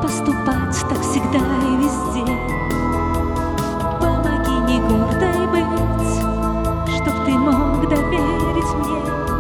поступать так всегда и везде. Помоги не гордой быть, чтоб ты мог доверить мне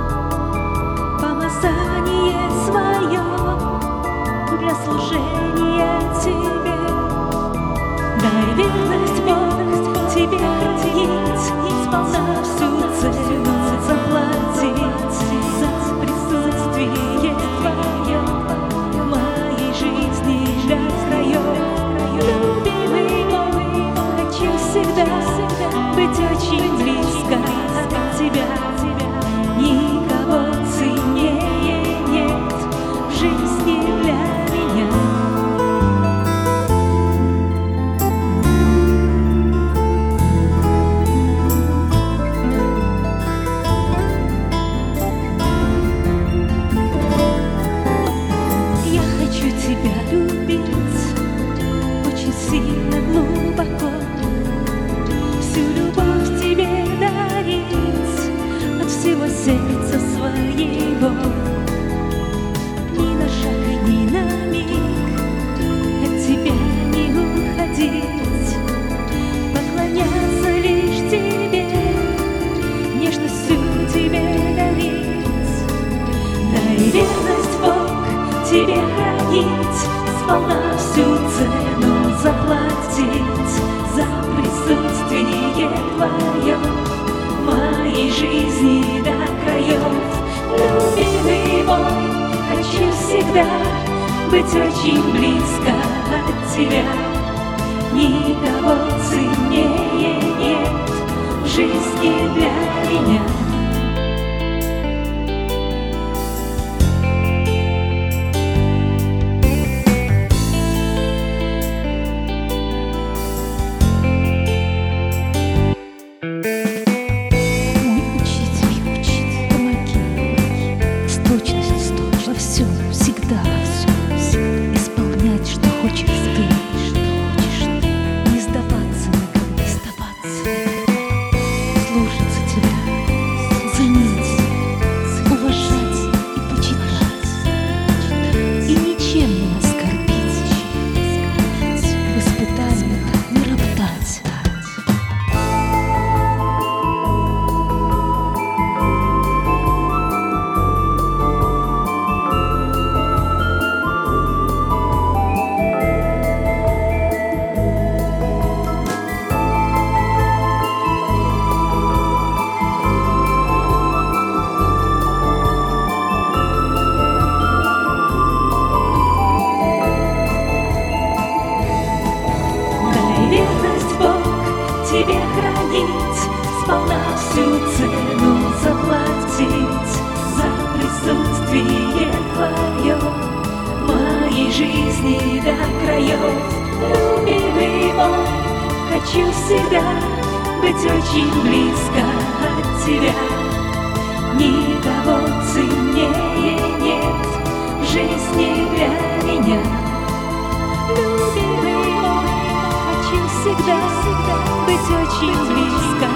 помазание свое для служения тебе. Дай верность, Бог, тебе хранить, сполна всю цену заплатить за присутствие Твое в моей жизни до краев. Любимый мой, хочу всегда быть очень близко от Тебя. Никого ценнее нет в жизни для меня. Тебя любить очень сильно, глубоко, всю любовь тебе дарить от всего сердца своего. Ни на шаг и ни на миг от тебя не уходить, поклоняться лишь тебе, нежностью тебе дарить. Дай верность, Бог, тебе хранить, сполна всю цену заплатить за присутствие Твое в моей жизни до краев. Любимый мой, хочу всегда быть очень близко от Тебя. Никого ценнее нет в жизни для меня. Всегда исполнять, что хочешь ты, не сдаваться никогда, не сдаваться, слушаться тебя, ценить, уважать и почитать, и ничем не оскорбить, в испытаниях не роптать. Тебе хранить, сполна всю цену заплатить за присутствие Твое в моей жизни до краев. Любимый мой, хочу всегда быть очень близко от Тебя. Никого ценнее нет в жизни для меня. Любимый мой, хочу всегда быть очень близко